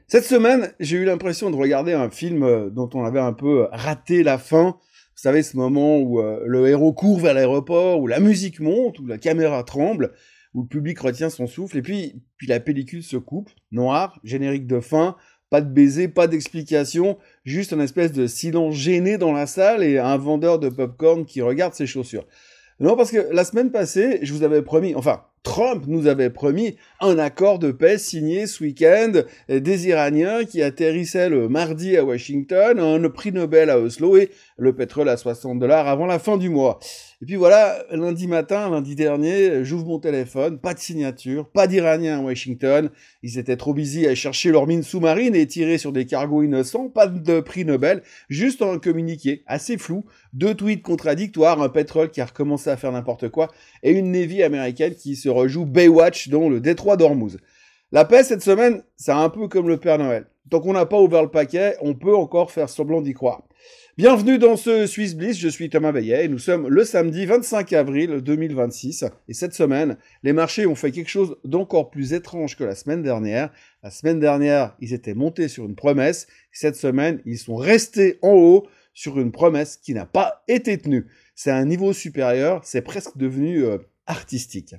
Cette semaine, j'ai eu l'impression de regarder un film dont on avait un peu raté la fin. Vous savez, ce moment où le héros court vers l'aéroport, où la musique monte, où la caméra tremble, où le public retient son souffle, et puis la pellicule se coupe, noir, générique de fin, pas de baiser, pas d'explication, juste une espèce de silence gêné dans la salle et un vendeur de popcorn qui regarde ses chaussures. Non, parce que la semaine passée, je vous avais promis, enfin, Trump nous avait promis un accord de paix signé ce week-end des Iraniens qui atterrissaient le mardi à Washington, un prix Nobel à Oslo et le pétrole à $60 avant la fin du mois. Et puis voilà, lundi dernier, j'ouvre mon téléphone, pas de signature, pas d'Iraniens à Washington. Ils étaient trop busy à chercher leur mine sous-marine et tirer sur des cargos innocents, pas de prix Nobel, juste un communiqué assez flou, 2 tweets contradictoires, un pétrole qui a recommencé à faire n'importe quoi et une Navy américaine qui se rejoue Baywatch dans le détroit d'Ormuz. La paix cette semaine, c'est un peu comme le Père Noël. Tant qu'on n'a pas ouvert le paquet, on peut encore faire semblant d'y croire. Bienvenue dans ce Swiss Bliss, je suis Thomas Veillet et nous sommes le samedi 25 avril 2026. Et cette semaine, les marchés ont fait quelque chose d'encore plus étrange que la semaine dernière. La semaine dernière, ils étaient montés sur une promesse. Cette semaine, ils sont restés en haut sur une promesse qui n'a pas été tenue. C'est un niveau supérieur, c'est presque devenu artistique.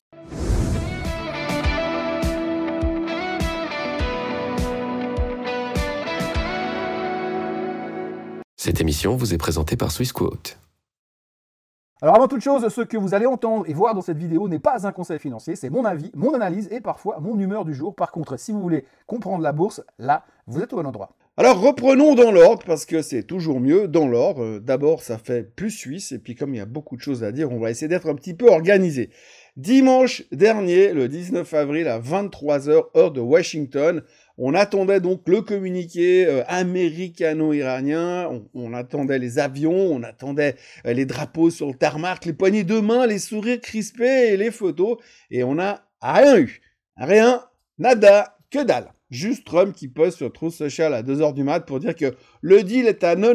Cette émission vous est présentée par Swissquote. Alors avant toute chose, ce que vous allez entendre et voir dans cette vidéo n'est pas un conseil financier, c'est mon avis, mon analyse et parfois mon humeur du jour. Par contre, si vous voulez comprendre la bourse, là, vous êtes au bon endroit. Alors reprenons dans l'ordre, parce que c'est toujours mieux dans l'ordre. D'abord, ça fait plus suisse, et puis comme il y a beaucoup de choses à dire, on va essayer d'être un petit peu organisé. Dimanche dernier, le 19 avril à 23h, heure de Washington, on attendait donc le communiqué américano-iranien, on attendait les avions, on attendait les drapeaux sur le tarmac, les poignées de main, les sourires crispés et les photos, et on n'a rien eu. Rien, nada, que dalle. Juste Trump qui poste sur Truth Social à 2h du mat pour dire que le deal est à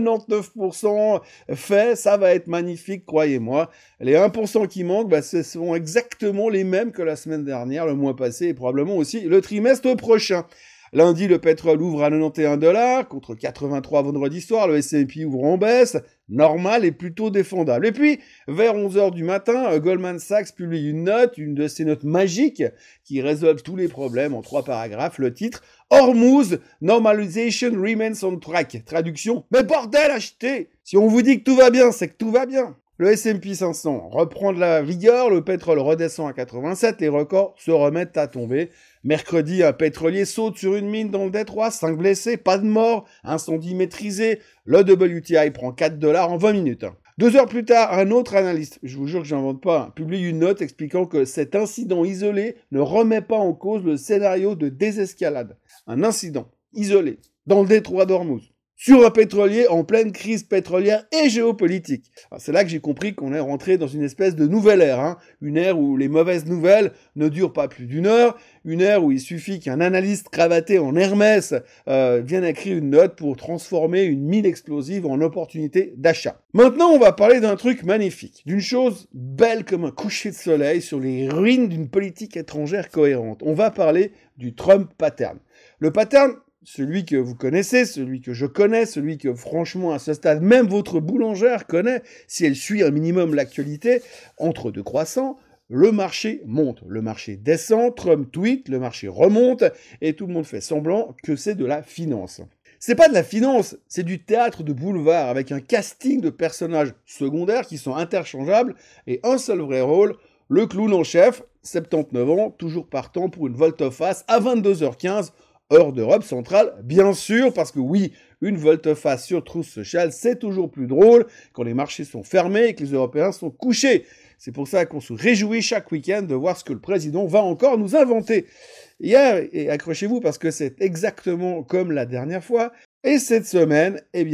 99% fait, ça va être magnifique, croyez-moi. Les 1% qui manquent, ce sont exactement les mêmes que la semaine dernière, le mois passé et probablement aussi le trimestre prochain. Lundi, le pétrole ouvre à $91 contre 83 vendredi soir. Le S&P ouvre en baisse, normal et plutôt défendable. Et puis, vers 11h du matin, Goldman Sachs publie une de ces notes magiques qui résolvent tous les problèmes en 3 paragraphes. Le titre, Hormuz, Normalization Remains on Track. Traduction, mais bordel, achetez! Si on vous dit que tout va bien, c'est que tout va bien. Le S&P 500 reprend de la vigueur, le pétrole redescend à 87, les records se remettent à tomber. Mercredi, un pétrolier saute sur une mine dans le détroit, 5 blessés, pas de mort, incendie maîtrisé. Le WTI prend $4 en 20 minutes. 2 heures plus tard, un autre analyste, je vous jure que j'invente pas, publie une note expliquant que cet incident isolé ne remet pas en cause le scénario de désescalade. Un incident isolé dans le détroit d'Ormuz, sur un pétrolier en pleine crise pétrolière et géopolitique. C'est là que j'ai compris qu'on est rentré dans une espèce de nouvelle ère, une ère où les mauvaises nouvelles ne durent pas plus d'une heure, une ère où il suffit qu'un analyste cravaté en Hermès vienne écrire une note pour transformer une mine explosive en opportunité d'achat. Maintenant, on va parler d'un truc magnifique, d'une chose belle comme un coucher de soleil sur les ruines d'une politique étrangère cohérente. On va parler du Trump pattern. Le pattern, celui que vous connaissez, celui que je connais, celui que franchement à ce stade même votre boulangère connaît, si elle suit un minimum l'actualité, entre deux croissants, le marché monte, le marché descend, Trump tweet, le marché remonte, et tout le monde fait semblant que c'est de la finance. C'est pas de la finance, c'est du théâtre de boulevard avec un casting de personnages secondaires qui sont interchangeables et un seul vrai rôle, le clown en chef, 79 ans, toujours partant pour une volte-face à 22h15, heure d'Europe centrale, bien sûr, parce que oui, une volte-face sur Truth Social, c'est toujours plus drôle quand les marchés sont fermés et que les Européens sont couchés. C'est pour ça qu'on se réjouit chaque week-end de voir ce que le président va encore nous inventer. Hier, et accrochez-vous parce que c'est exactement comme la dernière fois, et cette semaine, eh bien,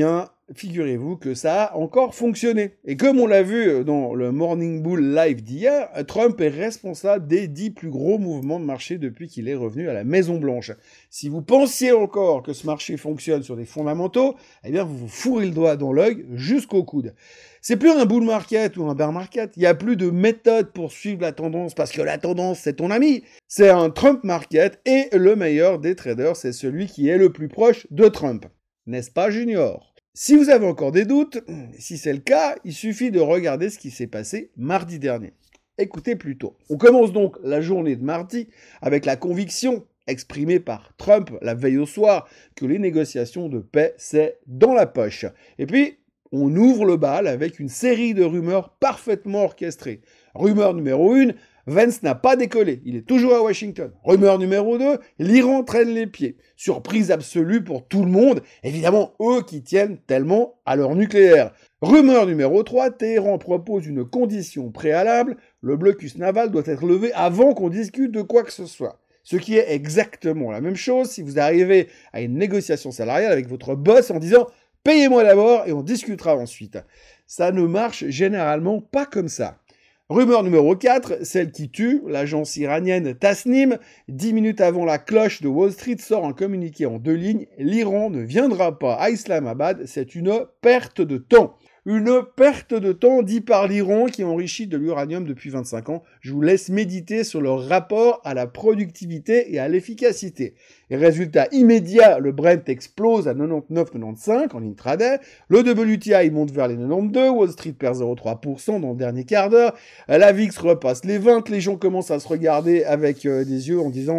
figurez-vous que ça a encore fonctionné. Et comme on l'a vu dans le Morning Bull Live d'hier, Trump est responsable des 10 plus gros mouvements de marché depuis qu'il est revenu à la Maison-Blanche. Si vous pensiez encore que ce marché fonctionne sur des fondamentaux, eh bien vous vous fourrez le doigt dans l'œil jusqu'au coude. C'est plus un bull market ou un bear market, il n'y a plus de méthode pour suivre la tendance parce que la tendance c'est ton ami. C'est un Trump market et le meilleur des traders c'est celui qui est le plus proche de Trump. N'est-ce pas Junior ? Si vous avez encore des doutes, si c'est le cas, il suffit de regarder ce qui s'est passé mardi dernier. Écoutez plutôt. On commence donc la journée de mardi avec la conviction exprimée par Trump la veille au soir que les négociations de paix c'est dans la poche. Et puis, on ouvre le bal avec une série de rumeurs parfaitement orchestrées. Rumeur numéro 1, Vance n'a pas décollé, il est toujours à Washington. Rumeur numéro 2, l'Iran traîne les pieds. Surprise absolue pour tout le monde, évidemment eux qui tiennent tellement à leur nucléaire. Rumeur numéro 3, Téhéran propose une condition préalable, le blocus naval doit être levé avant qu'on discute de quoi que ce soit. Ce qui est exactement la même chose si vous arrivez à une négociation salariale avec votre boss en disant « Payez-moi d'abord et on discutera ensuite ». Ça ne marche généralement pas comme ça. Rumeur numéro 4, celle qui tue, l'agence iranienne Tasnim, 10 minutes avant la cloche de Wall Street sort un communiqué en 2 lignes, l'Iran ne viendra pas à Islamabad, c'est une perte de temps. Une perte de temps dit par l'Iran qui enrichit de l'uranium depuis 25 ans. Je vous laisse méditer sur leur rapport à la productivité et à l'efficacité. Et résultat immédiat, le Brent explose à 99,95 en intraday. Le WTI monte vers les 92. Wall Street perd 0,3% dans le dernier quart d'heure. La VIX repasse les 20. Les gens commencent à se regarder avec des yeux en disant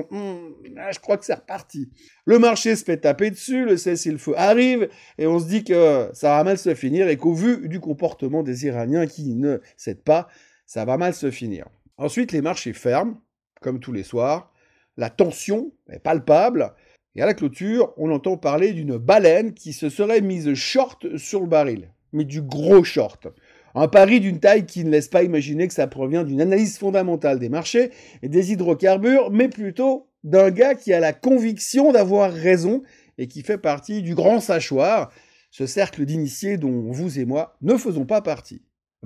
je crois que c'est reparti. Le marché se fait taper dessus, le cessez-le-feu arrive, et on se dit que ça va mal se finir, et qu'au vu du comportement des Iraniens qui ne cèdent pas, ça va mal se finir. Ensuite, les marchés ferment, comme tous les soirs, la tension est palpable, et à la clôture, on entend parler d'une baleine qui se serait mise short sur le baril, mais du gros short. Un pari d'une taille qui ne laisse pas imaginer que ça provient d'une analyse fondamentale des marchés et des hydrocarbures, mais plutôt d'un gars qui a la conviction d'avoir raison et qui fait partie du grand sachoir, ce cercle d'initiés dont vous et moi ne faisons pas partie.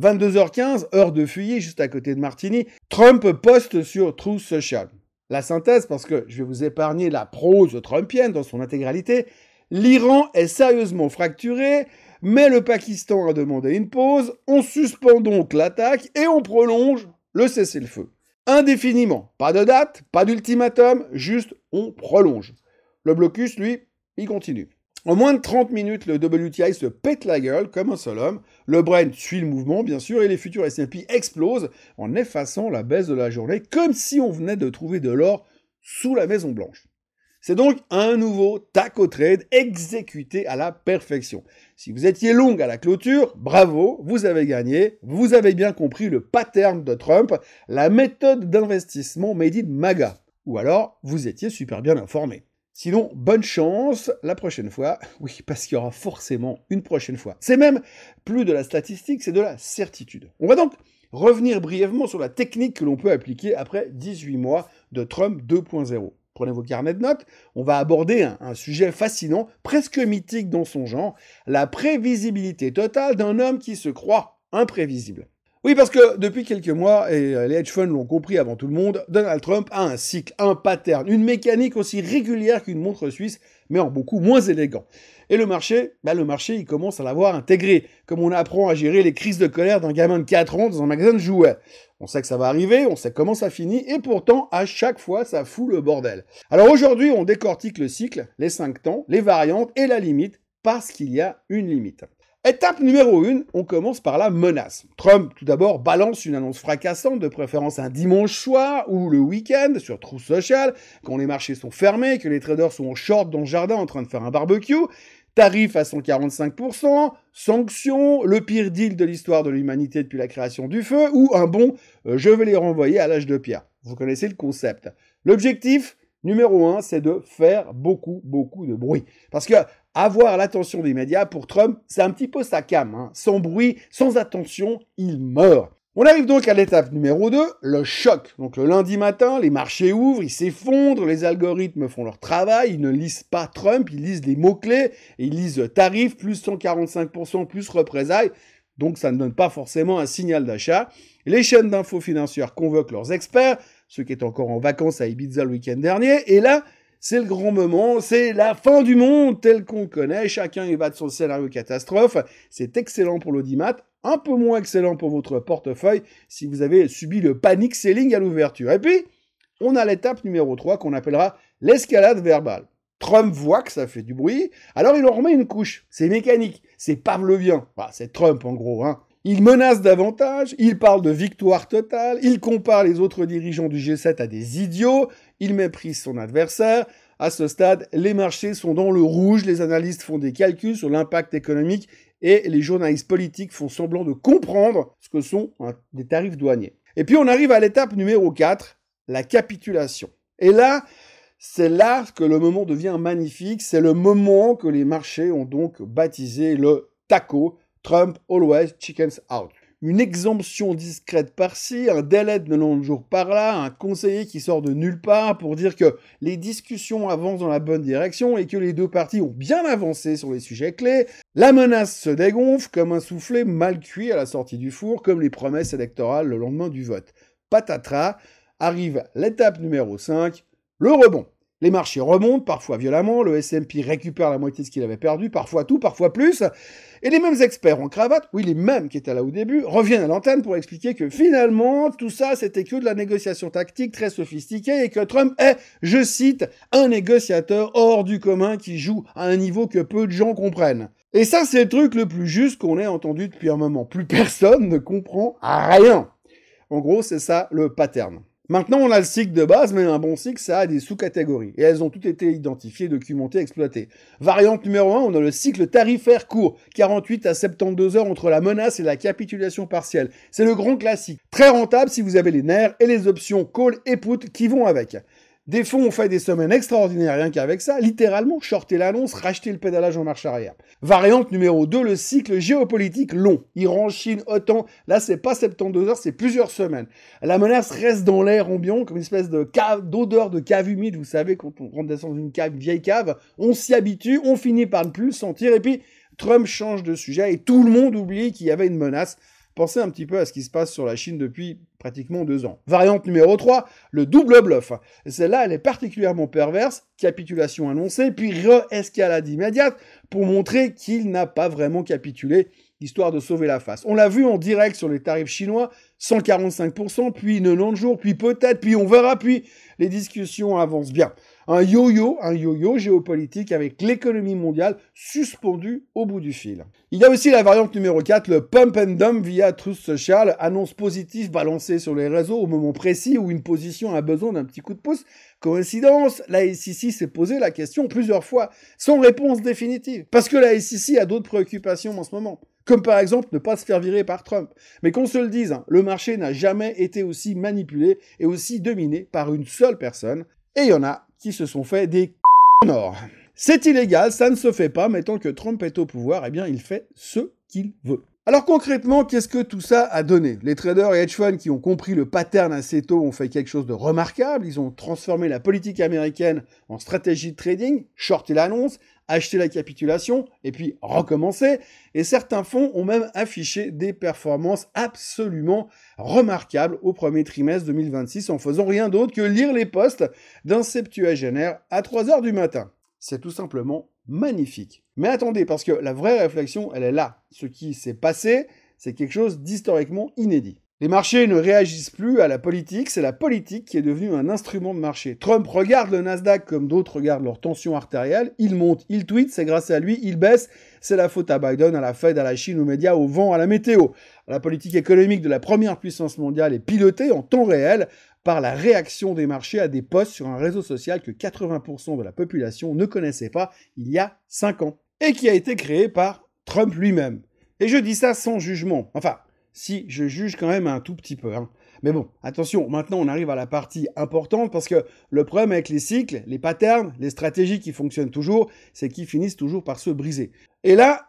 22h15, heure de feuillet juste à côté de Martini, Trump poste sur Truth Social. La synthèse, parce que je vais vous épargner la prose trumpienne dans son intégralité, l'Iran est sérieusement fracturé, mais le Pakistan a demandé une pause, on suspend donc l'attaque et on prolonge le cessez-le-feu. Indéfiniment. Pas de date, pas d'ultimatum, juste on prolonge. Le blocus, lui, il continue. En moins de 30 minutes, le WTI se pète la gueule comme un seul homme. Le Brent suit le mouvement, bien sûr, et les futurs S&P explosent en effaçant la baisse de la journée, comme si on venait de trouver de l'or sous la Maison Blanche. C'est donc un nouveau taco trade exécuté à la perfection. Si vous étiez long à la clôture, bravo, vous avez gagné, vous avez bien compris le pattern de Trump, la méthode d'investissement made in MAGA. Ou alors, vous étiez super bien informé. Sinon, bonne chance la prochaine fois. Oui, parce qu'il y aura forcément une prochaine fois. C'est même plus de la statistique, c'est de la certitude. On va donc revenir brièvement sur la technique que l'on peut appliquer après 18 mois de Trump 2.0. Prenez vos carnets de notes, on va aborder un sujet fascinant, presque mythique dans son genre, la prévisibilité totale d'un homme qui se croit imprévisible. Oui, parce que depuis quelques mois, et les hedge funds l'ont compris avant tout le monde, Donald Trump a un cycle, un pattern, une mécanique aussi régulière qu'une montre suisse, mais en beaucoup moins élégant. Et le marché, il commence à l'avoir intégré, comme on apprend à gérer les crises de colère d'un gamin de 4 ans dans un magasin de jouets. On sait que ça va arriver, on sait comment ça finit, et pourtant, à chaque fois, ça fout le bordel. Alors aujourd'hui, on décortique le cycle, les 5 temps, les variantes et la limite, parce qu'il y a une limite. Étape numéro 1, on commence par la menace. Trump, tout d'abord, balance une annonce fracassante, de préférence un dimanche soir ou le week-end sur Truth Social, quand les marchés sont fermés, que les traders sont en short dans le jardin en train de faire un barbecue, tarif à 145%, sanctions, le pire deal de l'histoire de l'humanité depuis la création du feu, ou un bon « je vais les renvoyer à l'âge de pierre ». Vous connaissez le concept. L'objectif numéro 1, c'est de faire beaucoup de bruit. Parce que avoir l'attention des médias, pour Trump, c'est un petit peu sa came. Sans bruit, sans attention, il meurt. On arrive donc à l'étape numéro 2, le choc. Donc le lundi matin, les marchés ouvrent, ils s'effondrent, les algorithmes font leur travail, ils ne lisent pas Trump, ils lisent les mots-clés, et ils lisent tarifs, plus 145%, plus représailles. Donc ça ne donne pas forcément un signal d'achat. Les chaînes d'infos financières convoquent leurs experts, ceux qui étaient encore en vacances à Ibiza le week-end dernier, et là, c'est le grand moment, c'est la fin du monde tel qu'on le connaît, chacun y va de son scénario catastrophe, c'est excellent pour l'audimat, un peu moins excellent pour votre portefeuille si vous avez subi le panic selling à l'ouverture. Et puis, on a l'étape numéro 3 qu'on appellera l'escalade verbale. Trump voit que ça fait du bruit, alors il en remet une couche. C'est mécanique, c'est pavlovien. Enfin, c'est Trump en gros, hein. Il menace davantage, il parle de victoire totale, il compare les autres dirigeants du G7 à des idiots, il méprise son adversaire. À ce stade, les marchés sont dans le rouge, les analystes font des calculs sur l'impact économique et les journalistes politiques font semblant de comprendre ce que sont des tarifs douaniers. Et puis on arrive à l'étape numéro 4, la capitulation. Et là, c'est là que le moment devient magnifique, c'est le moment que les marchés ont donc baptisé le TACO, Trump Always Chickens Out. Une exemption discrète par-ci, un délai de 90 jours par-là, un conseiller qui sort de nulle part pour dire que les discussions avancent dans la bonne direction et que les deux parties ont bien avancé sur les sujets clés. La menace se dégonfle comme un soufflé mal cuit à la sortie du four, comme les promesses électorales le lendemain du vote. Patatras, arrive l'étape numéro 5, le rebond. Les marchés remontent, parfois violemment, le S&P récupère la moitié de ce qu'il avait perdu, parfois tout, parfois plus, et les mêmes experts en cravate, oui les mêmes qui étaient là au début, reviennent à l'antenne pour expliquer que finalement, tout ça c'était que de la négociation tactique très sophistiquée et que Trump est, je cite, un négociateur hors du commun qui joue à un niveau que peu de gens comprennent. Et ça c'est le truc le plus juste qu'on ait entendu depuis un moment. Plus personne ne comprend rien. En gros, c'est ça le pattern. Maintenant, on a le cycle de base, mais un bon cycle, ça a des sous-catégories. Et elles ont toutes été identifiées, documentées, exploitées. Variante numéro 1, on a le cycle tarifaire court, 48 à 72 heures entre la menace et la capitulation partielle. C'est le grand classique. Très rentable si vous avez les nerfs et les options call et put qui vont avec. Des fonds ont fait des semaines extraordinaires rien qu'avec ça, littéralement shorter l'annonce, racheter le pédalage en marche arrière. Variante numéro 2, le cycle géopolitique long. Iran, Chine, OTAN, là c'est pas 72 heures, c'est plusieurs semaines. La menace reste dans l'air ambiant, comme une espèce de d'odeur de cave humide, vous savez, quand on rentre dans une vieille cave, on s'y habitue, on finit par ne plus le sentir, et puis Trump change de sujet, et tout le monde oublie qu'il y avait une menace. Pensez un petit peu à ce qui se passe sur la Chine depuis pratiquement 2 ans. Variante numéro 3, le double bluff. Celle-là, elle est particulièrement perverse. Capitulation annoncée, puis re-escalade immédiate pour montrer qu'il n'a pas vraiment capitulé, histoire de sauver la face. On l'a vu en direct sur les tarifs chinois, 145%, puis 90 jours, puis peut-être, puis on verra, puis les discussions avancent bien. Un yo-yo géopolitique avec l'économie mondiale suspendue au bout du fil. Il y a aussi la variante numéro 4, le pump and dump via Truth Social, annonce positive balancée sur les réseaux au moment précis où une position a besoin d'un petit coup de pouce. Coïncidence, la SEC s'est posé la question plusieurs fois, sans réponse définitive. Parce que la SEC a d'autres préoccupations en ce moment. Comme par exemple ne pas se faire virer par Trump. Mais qu'on se le dise, le marché n'a jamais été aussi manipulé et aussi dominé par une seule personne. Et il y en a qui se sont fait des en or. C'est illégal, ça ne se fait pas, mais tant que Trump est au pouvoir, eh bien il fait ce qu'il veut. Alors concrètement, qu'est-ce que tout ça a donné? Les traders et hedge funds qui ont compris le pattern assez tôt ont fait quelque chose de remarquable. Ils ont transformé la politique américaine en stratégie de trading, shorté l'annonce, acheté la capitulation, et puis recommencer. Et certains fonds ont même affiché des performances absolument remarquables au premier trimestre 2026 en faisant rien d'autre que lire les posts d'un septuagénaire à 3h du matin. C'est tout simplement magnifique. Mais attendez, parce que la vraie réflexion, elle est là. Ce qui s'est passé, c'est quelque chose d'historiquement inédit. Les marchés ne réagissent plus à la politique, c'est la politique qui est devenue un instrument de marché. Trump regarde le Nasdaq comme d'autres regardent leur tension artérielle, il monte, il tweet, c'est grâce à lui, il baisse, c'est la faute à Biden, à la Fed, à la Chine, aux médias, au vent, à la météo. La politique économique de la première puissance mondiale est pilotée en temps réel par la réaction des marchés à des posts sur un réseau social que 80% de la population ne connaissait pas il y a 5 ans, et qui a été créé par Trump lui-même. Et je dis ça sans jugement, enfin, si je juge quand même un tout petit peu. Mais bon, attention, maintenant on arrive à la partie importante parce que le problème avec les cycles, les patterns, les stratégies qui fonctionnent toujours, c'est qu'ils finissent toujours par se briser. Et là,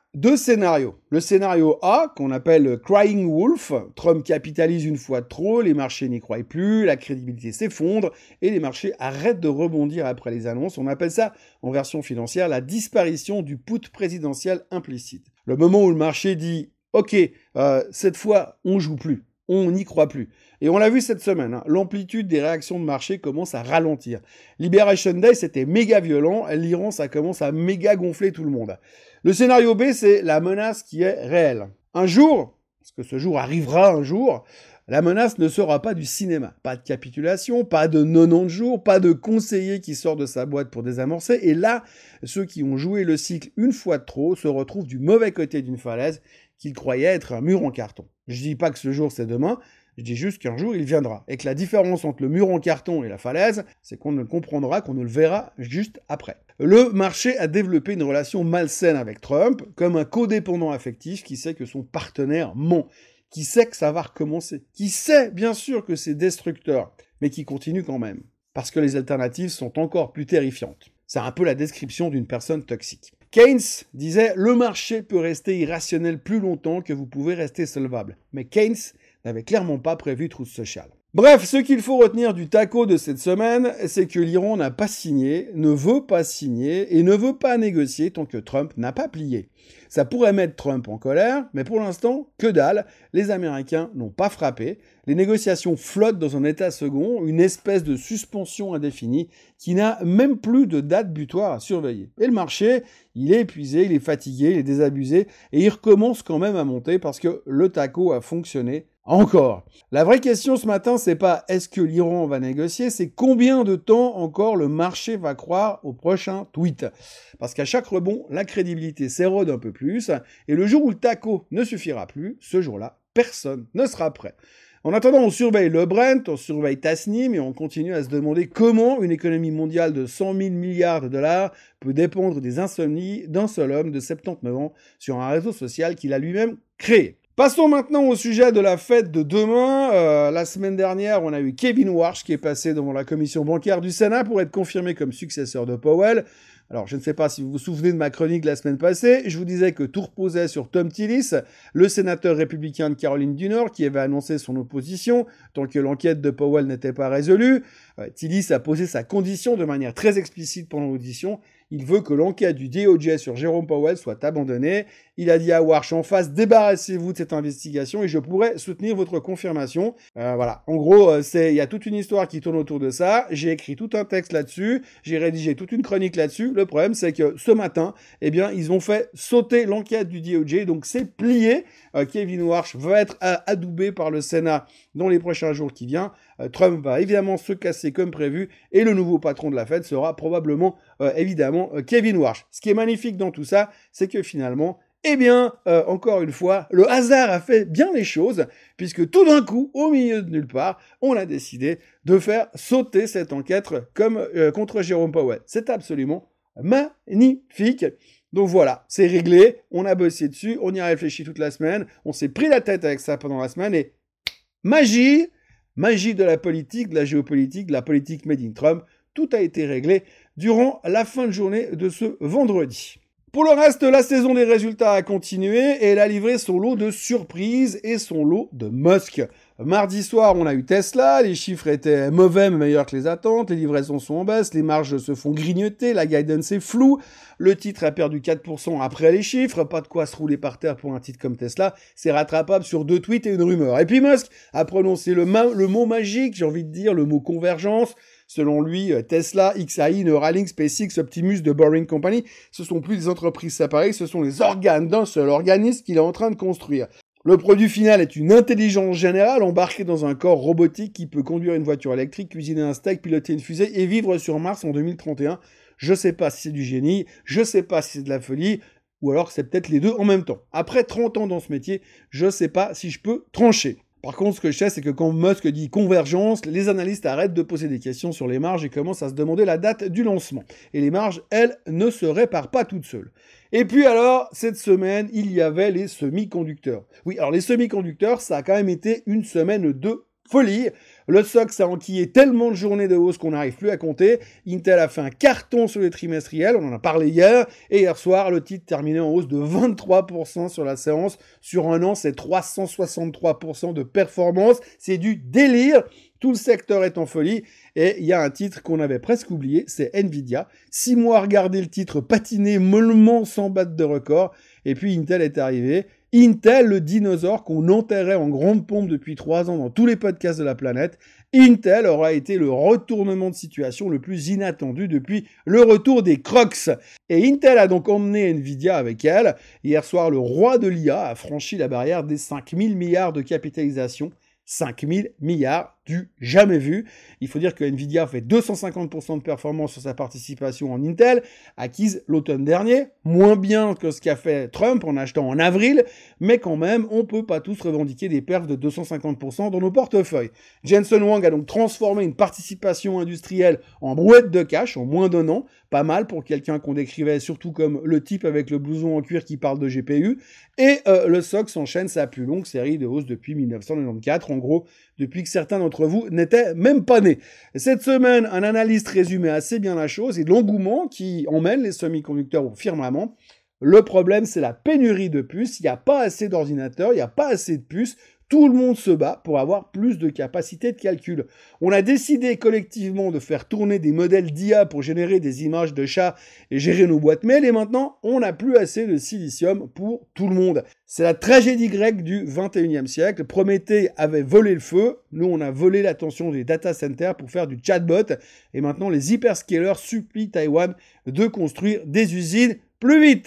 deux scénarios. Le scénario A, qu'on appelle Crying Wolf, Trump capitalise une fois de trop, les marchés n'y croient plus, la crédibilité s'effondre et les marchés arrêtent de rebondir après les annonces. On appelle ça, en version financière, la disparition du put présidentiel implicite. Le moment où le marché dit « Ok, cette fois, on joue plus. On n'y croit plus. » Et on l'a vu cette semaine, hein, l'amplitude des réactions de marché commence à ralentir. Liberation Day, c'était méga violent. L'Iran, ça commence à méga gonfler tout le monde. Le scénario B, c'est la menace qui est réelle. Un jour, parce que ce jour arrivera un jour, la menace ne sera pas du cinéma. Pas de capitulation, pas de 90 jours, pas de conseiller qui sort de sa boîte pour désamorcer. Et là, ceux qui ont joué le cycle une fois de trop se retrouvent du mauvais côté d'une falaise qu'ils croyaient être un mur en carton. Je dis pas que ce jour c'est demain, je dis juste qu'un jour il viendra. Et que la différence entre le mur en carton et la falaise, c'est qu'on ne le comprendra, qu'on ne le verra juste après. Le marché a développé une relation malsaine avec Trump, comme un codépendant affectif qui sait que son partenaire ment, qui sait que ça va recommencer, qui sait bien sûr que c'est destructeur, mais qui continue quand même. Parce que les alternatives sont encore plus terrifiantes. C'est un peu la description d'une personne toxique. Keynes disait « Le marché peut rester irrationnel plus longtemps que vous pouvez rester solvable ». Mais Keynes n'avait clairement pas prévu Truth Social. Bref, ce qu'il faut retenir du taco de cette semaine, c'est que l'Iran n'a pas signé, ne veut pas signer et ne veut pas négocier tant que Trump n'a pas plié. Ça pourrait mettre Trump en colère, mais pour l'instant, que dalle, les Américains n'ont pas frappé, les négociations flottent dans un état second, une espèce de suspension indéfinie qui n'a même plus de date butoir à surveiller. Et le marché, il est épuisé, il est fatigué, il est désabusé, et il recommence quand même à monter parce que le taco a fonctionné encore. La vraie question ce matin, c'est pas est-ce que l'Iran va négocier, c'est combien de temps encore le marché va croire au prochain tweet. Parce qu'à chaque rebond, la crédibilité s'érode un peu plus, et le jour où le taco ne suffira plus, ce jour-là, personne ne sera prêt. En attendant, on surveille le Brent, on surveille Tasnim et on continue à se demander comment une économie mondiale de 100 000 milliards de dollars peut dépendre des insomnies d'un seul homme de 79 ans sur un réseau social qu'il a lui-même créé. Passons maintenant au sujet de la fête de demain. La semaine dernière, on a eu Kevin Warsh qui est passé devant la commission bancaire du Sénat pour être confirmé comme successeur de Powell. Alors, je ne sais pas si vous vous souvenez de ma chronique la semaine passée. Je vous disais que tout reposait sur Thom Tillis, le sénateur républicain de Caroline du Nord, qui avait annoncé son opposition tant que l'enquête de Powell n'était pas résolue. Tillis a posé sa condition de manière très explicite pendant l'audition. Il veut que l'enquête du DOJ sur Jérôme Powell soit abandonnée. Il a dit à Warsh en face, débarrassez-vous de cette investigation et je pourrais soutenir votre confirmation. Voilà. En gros, il y a toute une histoire qui tourne autour de ça. J'ai écrit tout un texte là-dessus. J'ai rédigé toute une chronique là-dessus. Le problème, c'est que ce matin, eh bien, ils ont fait sauter l'enquête du DOJ. Donc, c'est plié. Kevin Warsh va être adoubé par le Sénat dans les prochains jours qui viennent. Trump va évidemment se casser comme prévu et le nouveau patron de la Fed sera probablement évidemment Kevin Warsh. Ce qui est magnifique dans tout ça, c'est que finalement, eh bien, encore une fois, le hasard a fait bien les choses, puisque tout d'un coup, au milieu de nulle part, on a décidé de faire sauter cette enquête comme contre Jérôme Powell. C'est absolument magnifique. Donc voilà, c'est réglé, on a bossé dessus, on y a réfléchi toute la semaine, on s'est pris la tête avec ça pendant la semaine, et magie de la politique, de la géopolitique, de la politique made in Trump, tout a été réglé durant la fin de journée de ce vendredi. Pour le reste, la saison des résultats a continué et elle a livré son lot de surprises et son lot de Musk. Mardi soir, on a eu Tesla, les chiffres étaient mauvais mais meilleurs que les attentes, les livraisons sont en baisse, les marges se font grignoter, la guidance est floue, le titre a perdu 4% après les chiffres, pas de quoi se rouler par terre pour un titre comme Tesla, c'est rattrapable sur 2 tweets et une rumeur. Et puis Musk a prononcé le mot magique, j'ai envie de dire, le mot convergence. Selon lui, Tesla, XAI, Neuralink, SpaceX, Optimus, The Boring Company, ce sont plus des entreprises séparées, ce sont les organes d'un seul organisme qu'il est en train de construire. Le produit final est une intelligence générale embarquée dans un corps robotique qui peut conduire une voiture électrique, cuisiner un steak, piloter une fusée et vivre sur Mars en 2031. Je sais pas si c'est du génie, je sais pas si c'est de la folie, ou alors c'est peut-être les deux en même temps. Après 30 ans dans ce métier, je sais pas si je peux trancher. Par contre, ce que je sais, c'est que quand Musk dit convergence, les analystes arrêtent de poser des questions sur les marges et commencent à se demander la date du lancement. Et les marges, elles, ne se réparent pas toutes seules. Et puis alors, cette semaine, il y avait les semi-conducteurs. Oui, alors les semi-conducteurs, ça a quand même été une semaine de folie. Le SOX a enquillé tellement de journées de hausse qu'on n'arrive plus à compter. Intel a fait un carton sur les trimestriels, on en a parlé hier, et hier soir, le titre terminait en hausse de 23% sur la séance. Sur un an, c'est 363% de performance. C'est du délire. Tout le secteur est en folie. Et il y a un titre qu'on avait presque oublié, c'est Nvidia. 6 mois à regarder le titre patiner mollement sans battre de record. Et puis Intel est arrivé. Intel, le dinosaure qu'on enterrait en grande pompe depuis 3 ans dans tous les podcasts de la planète. Intel aura été le retournement de situation le plus inattendu depuis le retour des Crocs. Et Intel a donc emmené Nvidia avec elle. Hier soir, le roi de l'IA a franchi la barrière des 5000 milliards de capitalisation. 5000 milliards du jamais vu. Il faut dire que Nvidia fait 250% de performance sur sa participation en Intel, acquise l'automne dernier, moins bien que ce qu'a fait Trump en achetant en avril, mais quand même, on peut pas tous revendiquer des perfs de 250% dans nos portefeuilles. Jensen Huang a donc transformé une participation industrielle en brouette de cash en moins d'un an, pas mal pour quelqu'un qu'on décrivait surtout comme le type avec le blouson en cuir qui parle de GPU, et le SOX enchaîne sa plus longue série de hausses depuis 1994, en gros, depuis que certains d'entre vous n'étaient même pas nés. Cette semaine, un analyste résumait assez bien la chose et l'engouement qui emmène les semi-conducteurs au firmament. Le problème, c'est la pénurie de puces. Il n'y a pas assez d'ordinateurs, il n'y a pas assez de puces. Tout le monde se bat pour avoir plus de capacité de calcul. On a décidé collectivement de faire tourner des modèles d'IA pour générer des images de chats et gérer nos boîtes mail, et maintenant, on n'a plus assez de silicium pour tout le monde. C'est la tragédie grecque du 21e siècle. Prométhée avait volé le feu. Nous, on a volé l'attention des data centers pour faire du chatbot. Et maintenant, les hyperscalers supplient Taïwan de construire des usines plus vite.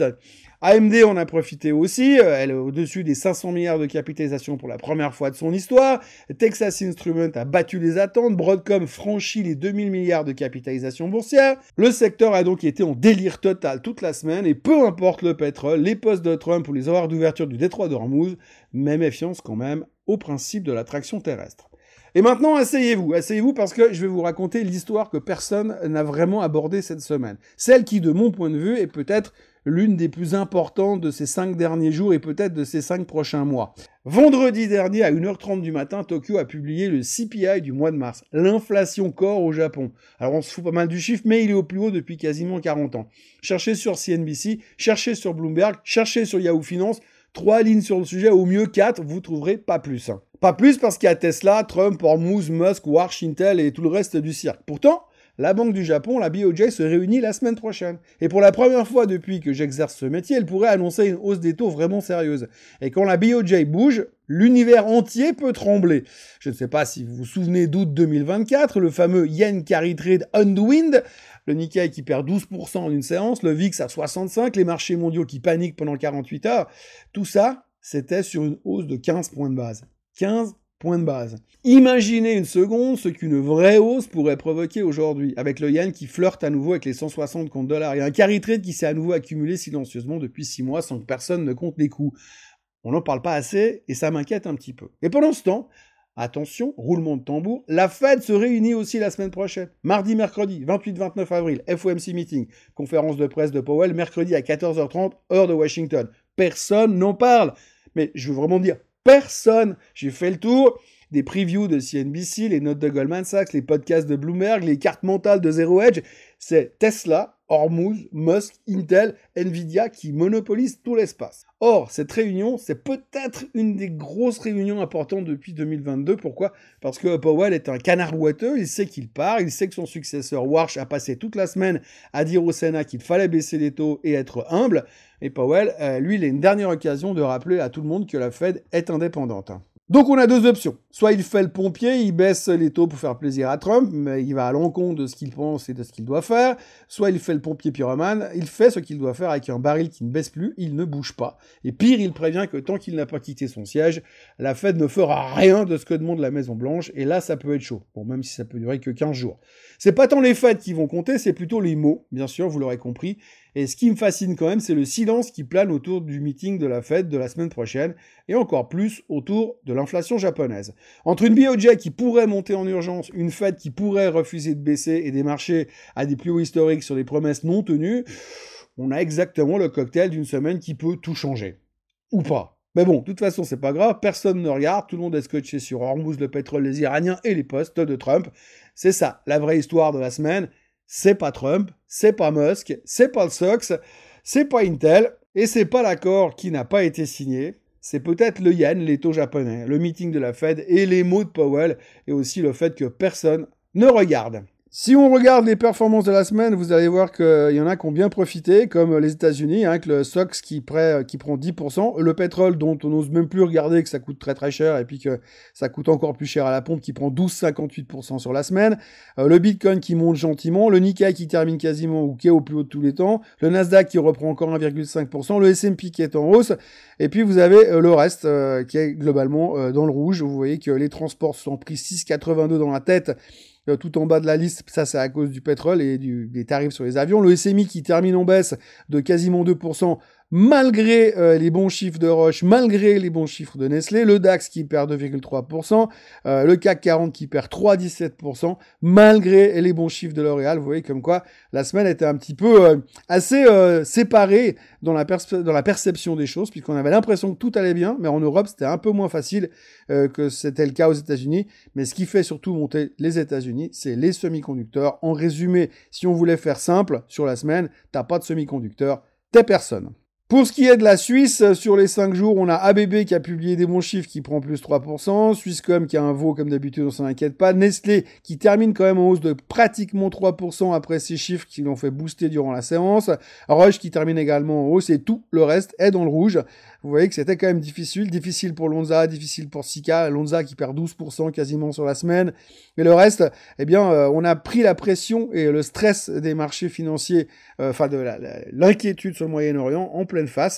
AMD en a profité aussi, elle est au-dessus des 500 milliards de capitalisation pour la première fois de son histoire. Texas Instruments a battu les attentes, Broadcom franchit les 2000 milliards de capitalisation boursière. Le secteur a donc été en délire total toute la semaine et peu importe le pétrole, les postes de Trump ou les horaires d'ouverture du détroit d'Ormuz, mais méfiance quand même au principe de l'attraction terrestre. Et maintenant, asseyez-vous parce que je vais vous raconter l'histoire que personne n'a vraiment abordée cette semaine. Celle qui, de mon point de vue, est peut-être l'une des plus importantes de ces 5 derniers jours et peut-être de ces 5 prochains mois. Vendredi dernier, à 1h30 du matin, Tokyo a publié le CPI du mois de mars, l'inflation core au Japon. Alors on se fout pas mal du chiffre, mais il est au plus haut depuis quasiment 40 ans. Cherchez sur CNBC, cherchez sur Bloomberg, cherchez sur Yahoo Finance, 3 lignes sur le sujet, au mieux 4, vous trouverez pas plus. Pas plus parce qu'il y a Tesla, Trump, Hormuz, Musk, Warsh, Intel et tout le reste du cirque. Pourtant, la Banque du Japon, la BOJ, se réunit la semaine prochaine. Et pour la première fois depuis que j'exerce ce métier, elle pourrait annoncer une hausse des taux vraiment sérieuse. Et quand la BOJ bouge, l'univers entier peut trembler. Je ne sais pas si vous vous souvenez d'août 2024, le fameux Yen Carry Trade Unwind, le Nikkei qui perd 12% en une séance, le VIX à 65, les marchés mondiaux qui paniquent pendant 48 heures. Tout ça, c'était sur une hausse de 15 points de base. 15 points de base. Imaginez une seconde ce qu'une vraie hausse pourrait provoquer aujourd'hui, avec le yen qui flirte à nouveau avec les 160 contre dollars, et un carry trade qui s'est à nouveau accumulé silencieusement depuis 6 mois sans que personne ne compte les coups. On n'en parle pas assez, et ça m'inquiète un petit peu. Et pendant ce temps, attention, roulement de tambour, la Fed se réunit aussi la semaine prochaine. Mardi, mercredi, 28-29 avril, FOMC meeting, conférence de presse de Powell, mercredi à 14h30, heure de Washington. Personne n'en parle. Mais je veux vraiment dire, personne. J'ai fait le tour des previews de CNBC, les notes de Goldman Sachs, les podcasts de Bloomberg, les cartes mentales de Zero Hedge. C'est Tesla, Hormuz, Musk, Intel, Nvidia qui monopolisent tout l'espace. Or, cette réunion, c'est peut-être une des grosses réunions importantes depuis 2022. Pourquoi ? Parce que Powell est un canard boiteux, il sait qu'il part, il sait que son successeur Warsh a passé toute la semaine à dire au Sénat qu'il fallait baisser les taux et être humble. Et Powell, lui, il a une dernière occasion de rappeler à tout le monde que la Fed est indépendante. Donc on a deux options. Soit il fait le pompier, il baisse les taux pour faire plaisir à Trump, mais il va à l'encontre de ce qu'il pense et de ce qu'il doit faire. Soit il fait le pompier pyromane, il fait ce qu'il doit faire avec un baril qui ne baisse plus, il ne bouge pas. Et pire, il prévient que tant qu'il n'a pas quitté son siège, la Fed ne fera rien de ce que demande la Maison-Blanche, et là ça peut être chaud. Bon, même si ça peut durer que 15 jours. C'est pas tant les faits qui vont compter, c'est plutôt les mots, bien sûr, vous l'aurez compris. Et ce qui me fascine quand même, c'est le silence qui plane autour du meeting de la Fed de la semaine prochaine, et encore plus autour de l'inflation japonaise. Entre une BOJ qui pourrait monter en urgence, une Fed qui pourrait refuser de baisser et des marchés à des plus hauts historiques sur les promesses non tenues, on a exactement le cocktail d'une semaine qui peut tout changer. Ou pas. Mais bon, de toute façon, c'est pas grave, personne ne regarde, tout le monde est scotché sur Hormuz, le pétrole, les Iraniens et les postes de Trump. C'est ça, la vraie histoire de la semaine. C'est pas Trump, c'est pas Musk, c'est pas le Sox, c'est pas Intel, et c'est pas l'accord qui n'a pas été signé. C'est peut-être le yen, les taux japonais, le meeting de la Fed et les mots de Powell, et aussi le fait que personne ne regarde. Si on regarde les performances de la semaine, vous allez voir qu'il y en a qui ont bien profité, comme les États-Unis, avec le SOX qui prend 10%, le pétrole dont on n'ose même plus regarder que ça coûte très très cher et puis que ça coûte encore plus cher à la pompe qui prend 12,58% sur la semaine, le Bitcoin qui monte gentiment, le Nikkei qui termine quasiment ou qui est au plus haut de tous les temps, le Nasdaq qui reprend encore 1,5%, le S&P qui est en hausse, et puis vous avez le reste qui est globalement dans le rouge. Vous voyez que les transports se sont pris 6,82 dans la tête. Tout en bas de la liste, ça c'est à cause du pétrole et des tarifs sur les avions. Le SMI qui termine en baisse de quasiment 2%, malgré les bons chiffres de Roche, malgré les bons chiffres de Nestlé. Le DAX qui perd 2,3%, le CAC 40 qui perd 3,17%, malgré les bons chiffres de L'Oréal. Vous voyez comme quoi la semaine était un petit peu assez séparée dans la perception des choses, puisqu'on avait l'impression que tout allait bien, mais en Europe c'était un peu moins facile que c'était le cas aux États-Unis. Mais ce qui fait surtout monter les États-Unis, c'est les semi-conducteurs. En résumé, si on voulait faire simple, sur la semaine, t'as pas de semi-conducteurs, t'es personne. Pour ce qui est de la Suisse, sur les 5 jours, on a ABB qui a publié des bons chiffres qui prend plus 3%, Swisscom qui a un veau comme d'habitude, on s'en inquiète pas, Nestlé qui termine quand même en hausse de pratiquement 3% après ces chiffres qui l'ont fait booster durant la séance, Roche qui termine également en hausse et tout le reste est dans le rouge. Vous voyez que c'était quand même difficile pour Lonza, difficile pour Sika, Lonza qui perd 12% quasiment sur la semaine, et le reste, eh bien, on a pris la pression et le stress des marchés financiers, de l'inquiétude sur le Moyen-Orient en pleine face,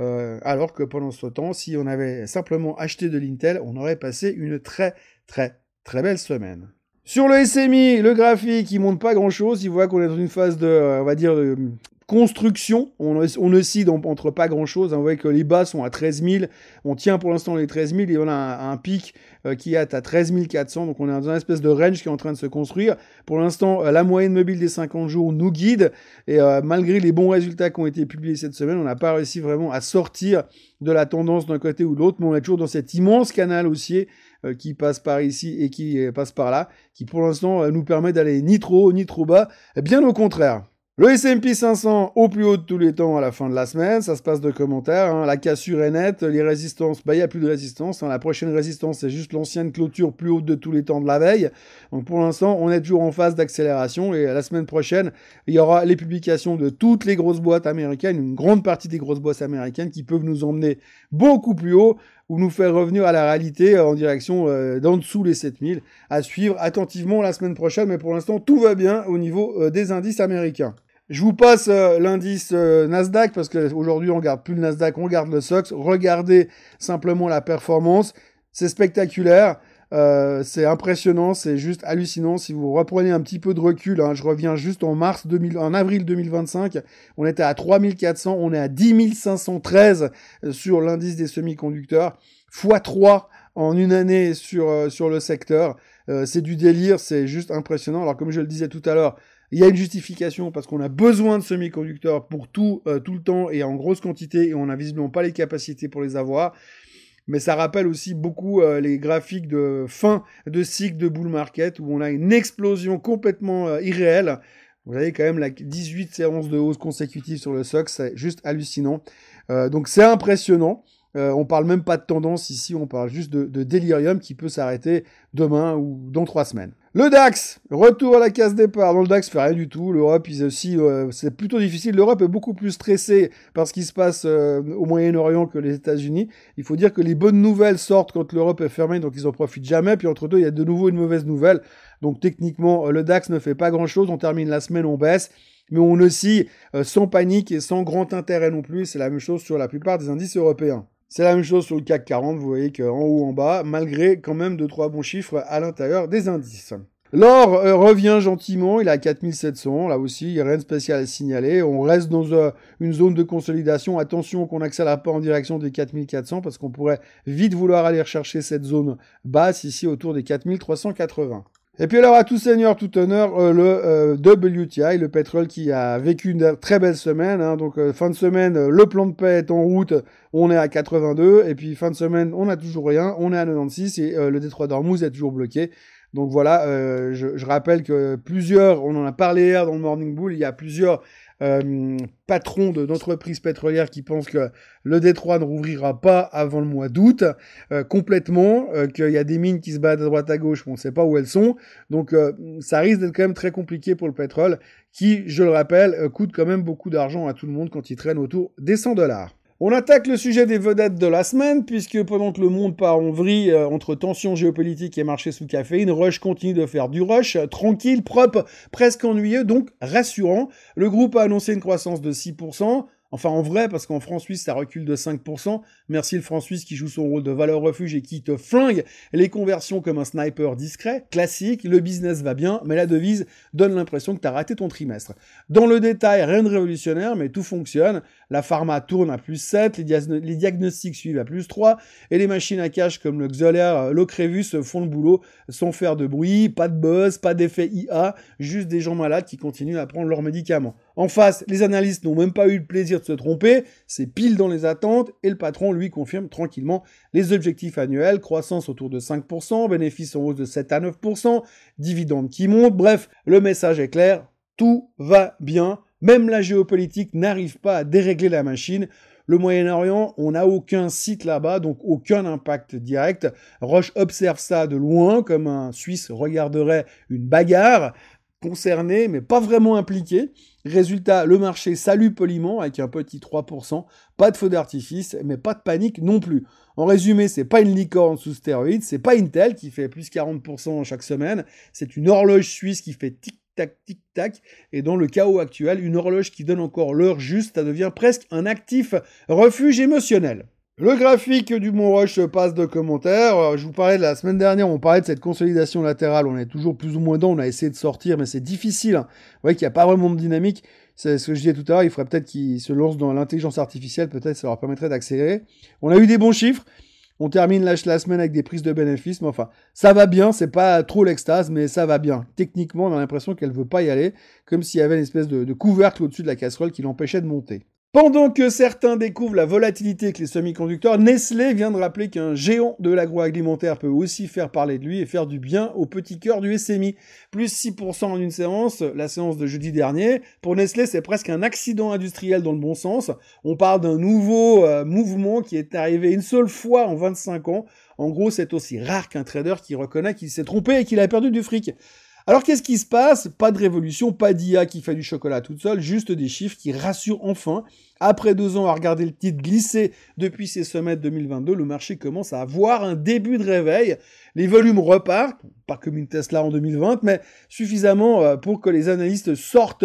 alors que pendant ce temps, si on avait simplement acheté de l'Intel, on aurait passé une très très très belle semaine. Sur le SMI, le graphique, il monte pas grand-chose, il voit qu'on est dans une phase de, on va dire, de construction, on oscille entre pas grand-chose, vous voyez que les bas sont à 13 000, on tient pour l'instant les 13 000 et on a un pic qui est à 13 400, donc on est dans une espèce de range qui est en train de se construire. Pour l'instant, la moyenne mobile des 50 jours nous guide, et malgré les bons résultats qui ont été publiés cette semaine, on n'a pas réussi vraiment à sortir de la tendance d'un côté ou de l'autre, mais on est toujours dans cet immense canal haussier qui passe par ici et qui passe par là, qui pour l'instant nous permet d'aller ni trop haut ni trop bas, bien au contraire. Le S&P 500 au plus haut de tous les temps à la fin de la semaine, ça se passe de commentaires, la cassure est nette, les résistances, il n'y a plus de résistance, la prochaine résistance c'est juste l'ancienne clôture plus haute de tous les temps de la veille, donc pour l'instant on est toujours en phase d'accélération et la semaine prochaine il y aura les publications de toutes les grosses boîtes américaines, une grande partie des grosses boîtes américaines qui peuvent nous emmener beaucoup plus haut ou nous faire revenir à la réalité en direction d'en dessous les 7000, à suivre attentivement la semaine prochaine, mais pour l'instant tout va bien au niveau des indices américains. Je vous passe l'indice Nasdaq parce qu'aujourd'hui on regarde plus le Nasdaq, on regarde le SOX. Regardez simplement la performance, c'est spectaculaire, c'est impressionnant, c'est juste hallucinant. Si vous reprenez un petit peu de recul, je reviens juste en avril 2025, on était à 3400, on est à 10 513 sur l'indice des semi-conducteurs, x3 en une année sur le secteur. C'est du délire, c'est juste impressionnant. Alors comme je le disais tout à l'heure, il y a une justification parce qu'on a besoin de semi-conducteurs pour tout le temps et en grosse quantité et on n'a visiblement pas les capacités pour les avoir. Mais ça rappelle aussi beaucoup les graphiques de fin de cycle de bull market où on a une explosion complètement irréelle. Vous avez quand même 18 séances de hausse consécutives sur le SOX, c'est juste hallucinant. Donc c'est impressionnant. On parle même pas de tendance ici, on parle juste de délirium qui peut s'arrêter demain ou dans 3 semaines. Le DAX, retour à la case départ. Dans le DAX, fait rien du tout. L'Europe, c'est plutôt difficile. L'Europe est beaucoup plus stressée par ce qui se passe au Moyen-Orient que les États-Unis. Il faut dire que les bonnes nouvelles sortent quand l'Europe est fermée, donc ils en profitent jamais. Puis entre deux, il y a de nouveau une mauvaise nouvelle. Donc techniquement, le DAX ne fait pas grand-chose. On termine la semaine, on baisse. Mais on oscille sans panique et sans grand intérêt non plus. C'est la même chose sur la plupart des indices européens. C'est la même chose sur le CAC 40, vous voyez qu'en haut, en bas, malgré quand même 2-3 bons chiffres à l'intérieur des indices. L'or revient gentiment, il est à 4700, là aussi, il n'y a rien de spécial à signaler. On reste dans une zone de consolidation. Attention qu'on n'accélère pas en direction des 4400 parce qu'on pourrait vite vouloir aller rechercher cette zone basse ici autour des 4380. Et puis alors à tout seigneur, tout honneur, le WTI, le pétrole qui a vécu une très belle semaine. Hein. Donc fin de semaine, le plan de paix est en route, on est à 82. Et puis fin de semaine, on n'a toujours rien, on est à 96 et le détroit d'Ormuz est toujours bloqué. Donc voilà, je rappelle que plusieurs, on en a parlé hier dans le Morning Bull, il y a plusieurs patrons d'entreprises pétrolières qui pensent que le détroit ne rouvrira pas avant le mois d'août complètement, qu'il y a des mines qui se battent à droite à gauche, mais on ne sait pas où elles sont. Donc ça risque d'être quand même très compliqué pour le pétrole qui, je le rappelle, coûte quand même beaucoup d'argent à tout le monde quand il traîne autour des $100. On attaque le sujet des vedettes de la semaine, puisque pendant que le monde part en vrille entre tensions géopolitiques et marchés sous caféine, Rush continue de faire du rush, tranquille, propre, presque ennuyeux, donc rassurant. Le groupe a annoncé une croissance de 6%, enfin en vrai, parce qu'en francs suisse, ça recule de 5%. Merci le franc suisse qui joue son rôle de valeur refuge et qui te flingue les conversions comme un sniper discret, classique, le business va bien, mais la devise donne l'impression que t'as raté ton trimestre. Dans le détail, rien de révolutionnaire, mais tout fonctionne. La pharma tourne à plus 7, les diagnostics suivent à plus 3, et les machines à cash comme le Xolair, l'Ocrevus font le boulot sans faire de bruit, pas de buzz, pas d'effet IA, juste des gens malades qui continuent à prendre leurs médicaments. En face, les analystes n'ont même pas eu le plaisir de se tromper, c'est pile dans les attentes, et le patron lui confirme tranquillement les objectifs annuels, croissance autour de 5%, bénéfices en hausse de 7 à 9%, dividendes qui montent, bref, le message est clair, tout va bien, même la géopolitique n'arrive pas à dérégler la machine. Le Moyen-Orient, on n'a aucun site là-bas, donc aucun impact direct. Roche observe ça de loin, comme un Suisse regarderait une bagarre, concerné, mais pas vraiment impliqué. Résultat, le marché salue poliment avec un petit 3%, pas de feu d'artifice, mais pas de panique non plus. En résumé, c'est pas une licorne sous stéroïdes, c'est pas Intel qui fait plus 40% chaque semaine, c'est une horloge suisse qui fait tic-tac, tic-tac, et dans le chaos actuel, une horloge qui donne encore l'heure juste, ça devient presque un actif refuge émotionnel. Le graphique du Mont Rush passe de commentaires. Je vous parlais de la semaine dernière, on parlait de cette consolidation latérale. On est toujours plus ou moins dedans, on a essayé de sortir, mais c'est difficile. Vous voyez qu'il n'y a pas vraiment de dynamique. C'est ce que je disais tout à l'heure, il faudrait peut-être qu'ils se lancent dans l'intelligence artificielle, peut-être ça leur permettrait d'accélérer. On a eu des bons chiffres. On termine la semaine avec des prises de bénéfices, mais enfin, ça va bien, c'est pas trop l'extase, mais ça va bien. Techniquement, on a l'impression qu'elle veut pas y aller, comme s'il y avait une espèce de couvercle au-dessus de la casserole qui l'empêchait de monter. Pendant que certains découvrent la volatilité avec les semi-conducteurs, Nestlé vient de rappeler qu'un géant de l'agroalimentaire peut aussi faire parler de lui et faire du bien au petit cœur du SMI. Plus 6% en une séance, la séance de jeudi dernier. Pour Nestlé, c'est presque un accident industriel dans le bon sens. On parle d'un nouveau mouvement qui est arrivé une seule fois en 25 ans. En gros, c'est aussi rare qu'un trader qui reconnaît qu'il s'est trompé et qu'il a perdu du fric. Alors qu'est-ce qui se passe? Pas de révolution, pas d'IA qui fait du chocolat toute seule, juste des chiffres qui rassurent enfin. Après 2 ans à regarder le titre glisser depuis ses sommets de 2022, le marché commence à avoir un début de réveil. Les volumes repartent, pas comme une Tesla en 2020, mais suffisamment pour que les analystes sortent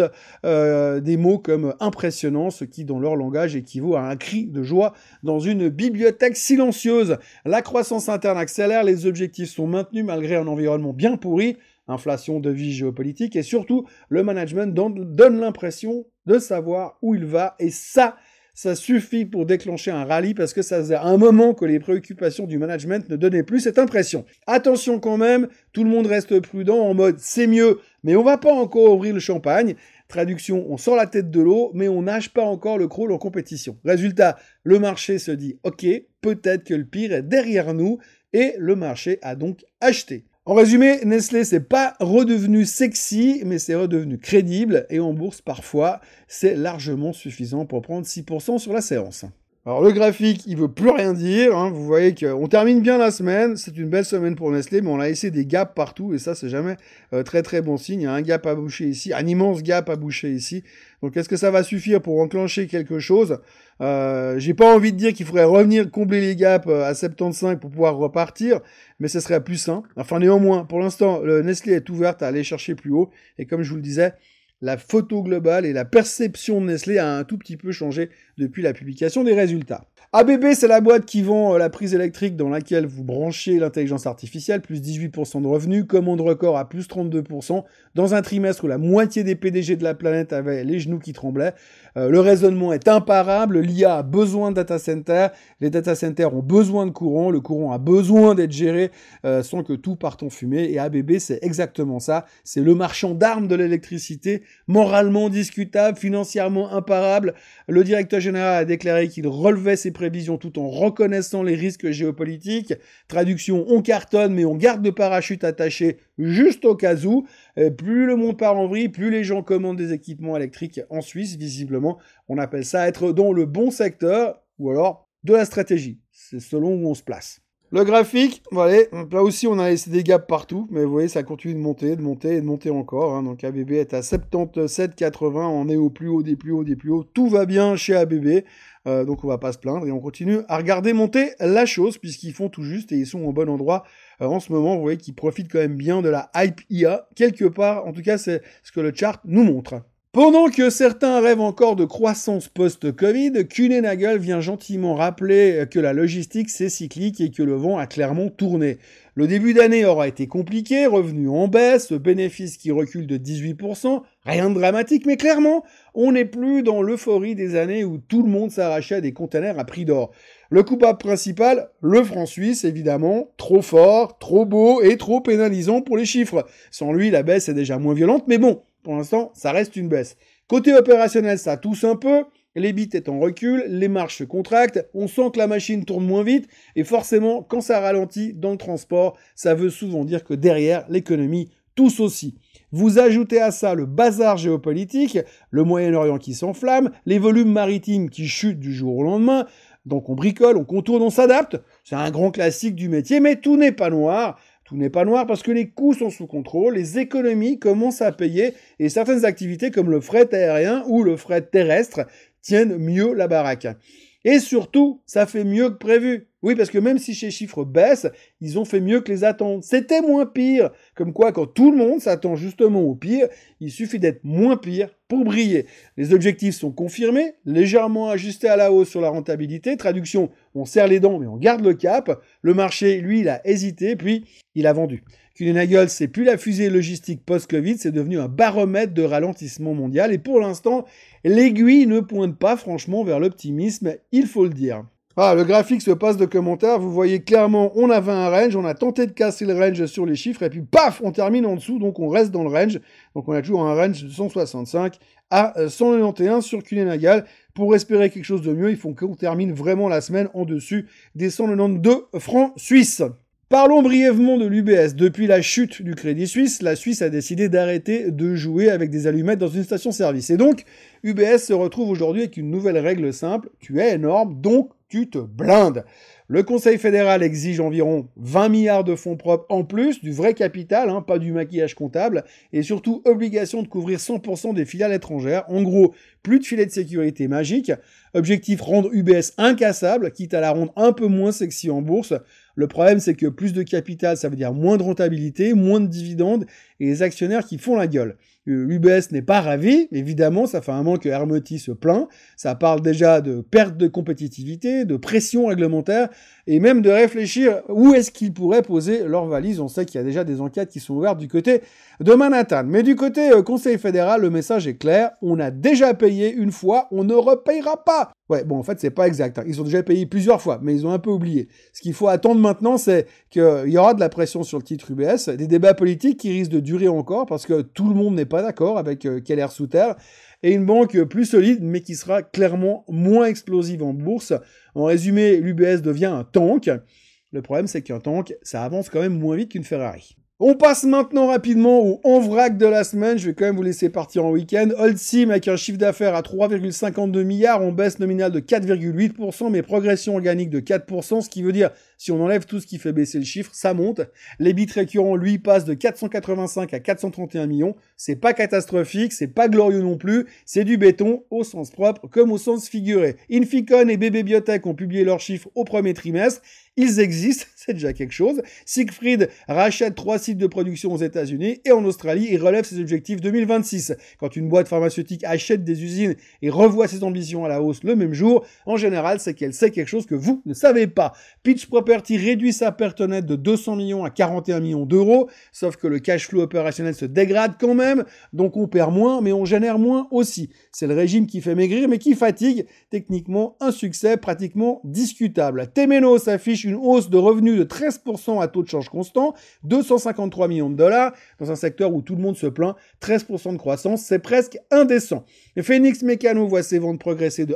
des mots comme impressionnant, ce qui dans leur langage équivaut à un cri de joie dans une bibliothèque silencieuse. La croissance interne accélère, les objectifs sont maintenus malgré un environnement bien pourri. Inflation, devise géopolitique, et surtout, le management donne l'impression de savoir où il va, et ça suffit pour déclencher un rallye, parce que ça faisait un moment que les préoccupations du management ne donnaient plus cette impression. Attention quand même, tout le monde reste prudent en mode c'est mieux, mais on va pas encore ouvrir le champagne. Traduction, on sort la tête de l'eau, mais on nage pas encore le crawl en compétition. Résultat, le marché se dit ok, peut-être que le pire est derrière nous, et le marché a donc acheté. En résumé, Nestlé, c'est pas redevenu sexy, mais c'est redevenu crédible, et en bourse, parfois, c'est largement suffisant pour prendre 6% sur la séance. Alors, le graphique, il veut plus rien dire, hein. Vous voyez qu'on termine bien la semaine, c'est une belle semaine pour Nestlé, mais on a laissé des gaps partout, et ça, c'est jamais très très bon signe. Il y a un gap à boucher ici, un immense gap à boucher ici. Donc, est-ce que ça va suffire pour enclencher quelque chose? J'ai pas envie de dire qu'il faudrait revenir combler les gaps à 75 pour pouvoir repartir, mais ce serait plus sain. Enfin, néanmoins, pour l'instant, le Nestlé est ouverte à aller chercher plus haut, et comme je vous le disais, la photo globale et la perception de Nestlé a un tout petit peu changé depuis la publication des résultats. ABB, c'est la boîte qui vend la prise électrique dans laquelle vous branchez l'intelligence artificielle, plus 18% de revenus, commande record à plus 32%, dans un trimestre où la moitié des PDG de la planète avaient les genoux qui tremblaient. Le raisonnement est imparable, l'IA a besoin de data centers, les data centers ont besoin de courant, le courant a besoin d'être géré sans que tout parte en fumée, et ABB, c'est exactement ça, c'est le marchand d'armes de l'électricité, moralement discutable, financièrement imparable. Le directeur général a déclaré qu'il relevait ses prévisions tout en reconnaissant les risques géopolitiques. Traduction, on cartonne mais on garde le parachute attaché juste au cas où. Plus le monde part en vrille, plus les gens commandent des équipements électriques en Suisse, visiblement. On appelle ça être dans le bon secteur ou alors de la stratégie. C'est selon où on se place. Le graphique, voilà, là aussi on a laissé des gaps partout, mais vous voyez ça continue de monter et de monter encore. Donc ABB est à 77,80, on est au plus haut des plus hauts des plus hauts. Tout va bien chez ABB, donc on va pas se plaindre et on continue à regarder monter la chose puisqu'ils font tout juste et ils sont au bon endroit en ce moment. Vous voyez qu'ils profitent quand même bien de la hype IA quelque part. En tout cas, c'est ce que le chart nous montre. Pendant que certains rêvent encore de croissance post-Covid, Kuehne+Nagel vient gentiment rappeler que la logistique c'est cyclique et que le vent a clairement tourné. Le début d'année aura été compliqué, revenus en baisse, bénéfices qui reculent de 18%, rien de dramatique, mais clairement, on n'est plus dans l'euphorie des années où tout le monde s'arrachait des containers à prix d'or. Le coupable principal, le franc suisse, évidemment, trop fort, trop beau et trop pénalisant pour les chiffres. Sans lui, la baisse est déjà moins violente, mais bon, pour l'instant, ça reste une baisse. Côté opérationnel, ça tousse un peu. L'EBIT est en recul, les marges se contractent, on sent que la machine tourne moins vite, et forcément, quand ça ralentit dans le transport, ça veut souvent dire que derrière, l'économie tousse aussi. Vous ajoutez à ça le bazar géopolitique, le Moyen-Orient qui s'enflamme, les volumes maritimes qui chutent du jour au lendemain, donc on bricole, on contourne, on s'adapte. C'est un grand classique du métier, mais tout n'est pas noir. Tout n'est pas noir parce que les coûts sont sous contrôle, les économies commencent à payer et certaines activités comme le fret aérien ou le fret terrestre tiennent mieux la baraque. Et surtout, ça fait mieux que prévu. Oui, parce que même si ces chiffres baissent, ils ont fait mieux que les attentes. C'était moins pire. Comme quoi, quand tout le monde s'attend justement au pire, il suffit d'être moins pire pour briller. Les objectifs sont confirmés, légèrement ajustés à la hausse sur la rentabilité. Traduction, on serre les dents mais on garde le cap. Le marché, lui, il a hésité, puis il a vendu. Kuehne+Nagel, c'est plus la fusée logistique post-Covid, c'est devenu un baromètre de ralentissement mondial. Et pour l'instant, l'aiguille ne pointe pas franchement vers l'optimisme, il faut le dire. Ah, le graphique se passe de commentaires, vous voyez clairement, on avait un range, on a tenté de casser le range sur les chiffres, et puis paf, on termine en dessous, donc on reste dans le range. Donc on a toujours un range de 165 à 191 sur Kuehne+Nagel. Pour espérer quelque chose de mieux, il faut qu'on termine vraiment la semaine en dessus des 192 francs suisses. Parlons brièvement de l'UBS. Depuis la chute du Crédit Suisse, la Suisse a décidé d'arrêter de jouer avec des allumettes dans une station-service. Et donc, UBS se retrouve aujourd'hui avec une nouvelle règle simple. Tu es énorme, donc tu te blindes. Le Conseil fédéral exige environ 20 milliards de fonds propres en plus, du vrai capital, pas du maquillage comptable, et surtout obligation de couvrir 100% des filiales étrangères. En gros, plus de filet de sécurité magique. Objectif, rendre UBS incassable, quitte à la rendre un peu moins sexy en bourse. Le problème, c'est que plus de capital, ça veut dire moins de rentabilité, moins de dividendes, et les actionnaires qui font la gueule. L'UBS n'est pas ravi, évidemment, ça fait un moment que Hermoti se plaint, ça parle déjà de perte de compétitivité, de pression réglementaire, et même de réfléchir où est-ce qu'ils pourraient poser leurs valises. On sait qu'il y a déjà des enquêtes qui sont ouvertes du côté de Manhattan. Mais du côté Conseil fédéral, le message est clair, on a déjà payé une fois, on ne repayera pas. Ouais, bon, en fait, c'est pas exact. Ils ont déjà payé plusieurs fois, mais ils ont un peu oublié. Ce qu'il faut attendre maintenant, c'est qu'il y aura de la pression sur le titre UBS, des débats politiques qui risquent de durer encore, parce que tout le monde n'est pas d'accord avec Keller Souter, et une banque plus solide, mais qui sera clairement moins explosive en bourse. En résumé, l'UBS devient un tank. Le problème, c'est qu'un tank, ça avance quand même moins vite qu'une Ferrari. On passe maintenant rapidement au en vrac de la semaine. Je vais quand même vous laisser partir en week-end. Holcim avec un chiffre d'affaires à 3,52 milliards, en baisse nominale de 4,8%, mais progression organique de 4%, ce qui veut dire, si on enlève tout ce qui fait baisser le chiffre, ça monte. L'EBIT récurrent, lui, passe de 485 à 431 millions. C'est pas catastrophique, c'est pas glorieux non plus. C'est du béton, au sens propre comme au sens figuré. Inficon et BB Biotech ont publié leurs chiffres au premier trimestre. Ils existent, c'est déjà quelque chose. Siegfried rachète 3 sites de production aux États-Unis et en Australie, il relève ses objectifs 2026. Quand une boîte pharmaceutique achète des usines et revoit ses ambitions à la hausse le même jour, en général, c'est qu'elle sait quelque chose que vous ne savez pas. Pitch Property réduit sa perte nette de 200 millions à 41 millions d'euros, sauf que le cash flow opérationnel se dégrade quand même, donc on perd moins, mais on génère moins aussi. C'est le régime qui fait maigrir, mais qui fatigue. Techniquement, un succès pratiquement discutable. Temenos affiche une hausse de revenus de 13% à taux de change constant, 253 millions de dollars, dans un secteur où tout le monde se plaint, 13% de croissance, c'est presque indécent. Et Phoenix Mécano voit ses ventes progresser de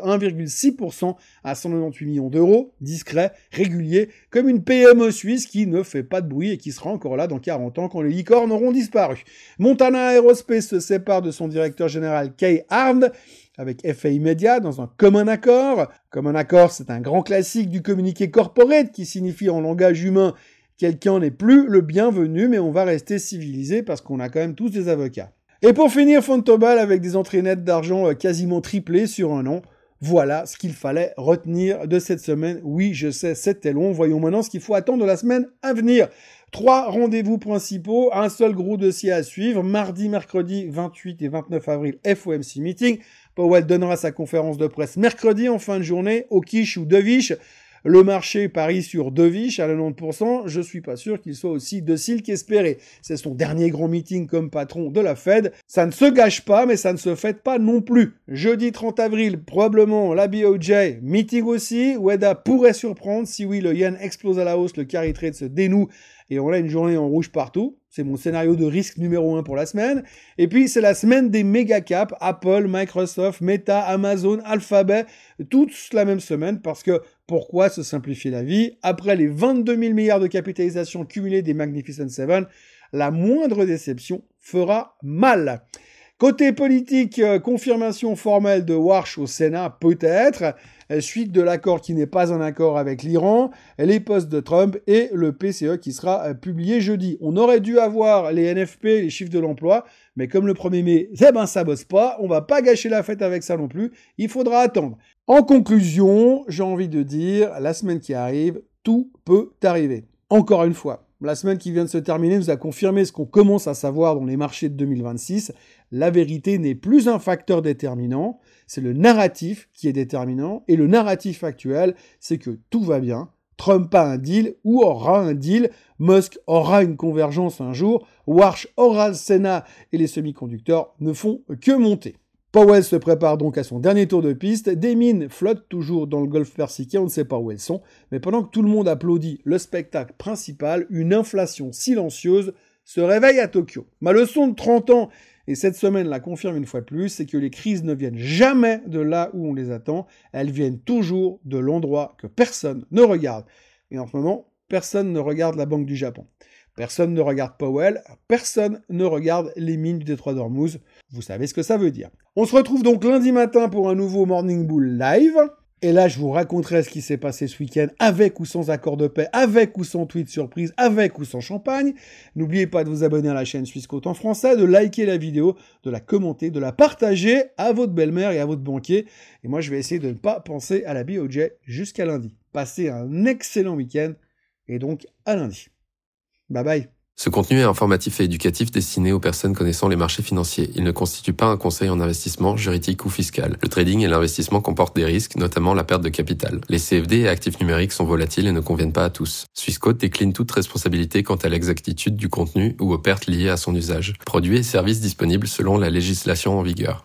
1,6% à 198 millions d'euros, discret, régulier, comme une PME suisse qui ne fait pas de bruit et qui sera encore là dans 40 ans quand les licornes auront disparu. Montana Aerospace se sépare de son directeur général Kay Arndt avec effet immédiat dans un commun accord. Commun accord, c'est un grand classique du communiqué corporate qui signifie en langage humain quelqu'un n'est plus le bienvenu, mais on va rester civilisé parce qu'on a quand même tous des avocats. Et pour finir, Fontobel avec des entrées nettes d'argent quasiment triplées sur un an. Voilà ce qu'il fallait retenir de cette semaine. Oui, je sais, c'était long. Voyons maintenant ce qu'il faut attendre de la semaine à venir. 3 rendez-vous principaux, un seul gros dossier à suivre. Mardi, mercredi 28 et 29 avril, FOMC meeting. Powell donnera sa conférence de presse mercredi en fin de journée, au quiche ou Deviche. Le marché parie sur Deviche à 90%. Je suis pas sûr qu'il soit aussi docile qu'espéré. C'est son dernier grand meeting comme patron de la Fed. Ça ne se gâche pas, mais ça ne se fête pas non plus. Jeudi 30 avril, probablement la BOJ, meeting aussi. WEDA pourrait surprendre. Si oui, le yen explose à la hausse, le carry trade se dénoue et on a une journée en rouge partout. C'est mon scénario de risque numéro 1 pour la semaine. Et puis, c'est la semaine des méga caps. Apple, Microsoft, Meta, Amazon, Alphabet, tous la même semaine. Parce que, pourquoi se simplifier la vie? Après les 22 000 milliards de capitalisation cumulée des Magnificent Seven, la moindre déception fera mal. Côté politique, confirmation formelle de Warsh au Sénat, peut-être. Suite de l'accord qui n'est pas un accord avec l'Iran, les postes de Trump et le PCE qui sera publié jeudi. On aurait dû avoir les NFP, les chiffres de l'emploi, mais comme le 1er mai, ça bosse pas, on va pas gâcher la fête avec ça non plus, il faudra attendre. En conclusion, j'ai envie de dire, la semaine qui arrive, tout peut arriver. Encore une fois, la semaine qui vient de se terminer nous a confirmé ce qu'on commence à savoir dans les marchés de 2026. La vérité n'est plus un facteur déterminant, c'est le narratif qui est déterminant. Et le narratif actuel, c'est que tout va bien. Trump a un deal ou aura un deal. Musk aura une convergence un jour. Warsh aura le Sénat et les semi-conducteurs ne font que monter. Powell se prépare donc à son dernier tour de piste. Des mines flottent toujours dans le golfe Persique, on ne sait pas où elles sont. Mais pendant que tout le monde applaudit le spectacle principal, une inflation silencieuse se réveille à Tokyo. Ma leçon de 30 ans, et cette semaine la confirme une fois de plus, c'est que les crises ne viennent jamais de là où on les attend. Elles viennent toujours de l'endroit que personne ne regarde. Et en ce moment, personne ne regarde la Banque du Japon. Personne ne regarde Powell, personne ne regarde les mines du détroit d'Ormuz. Vous savez ce que ça veut dire. On se retrouve donc lundi matin pour un nouveau Morning Bull live. Et là, je vous raconterai ce qui s'est passé ce week-end, avec ou sans accord de paix, avec ou sans tweet surprise, avec ou sans champagne. N'oubliez pas de vous abonner à la chaîne Swissquote en français, de liker la vidéo, de la commenter, de la partager à votre belle-mère et à votre banquier. Et moi, je vais essayer de ne pas penser à la BOJ jusqu'à lundi. Passez un excellent week-end et donc à lundi. Bye bye. Ce contenu est informatif et éducatif destiné aux personnes connaissant les marchés financiers. Il ne constitue pas un conseil en investissement, juridique ou fiscal. Le trading et l'investissement comportent des risques, notamment la perte de capital. Les CFD et actifs numériques sont volatiles et ne conviennent pas à tous. Swissquote décline toute responsabilité quant à l'exactitude du contenu ou aux pertes liées à son usage. Produits et services disponibles selon la législation en vigueur.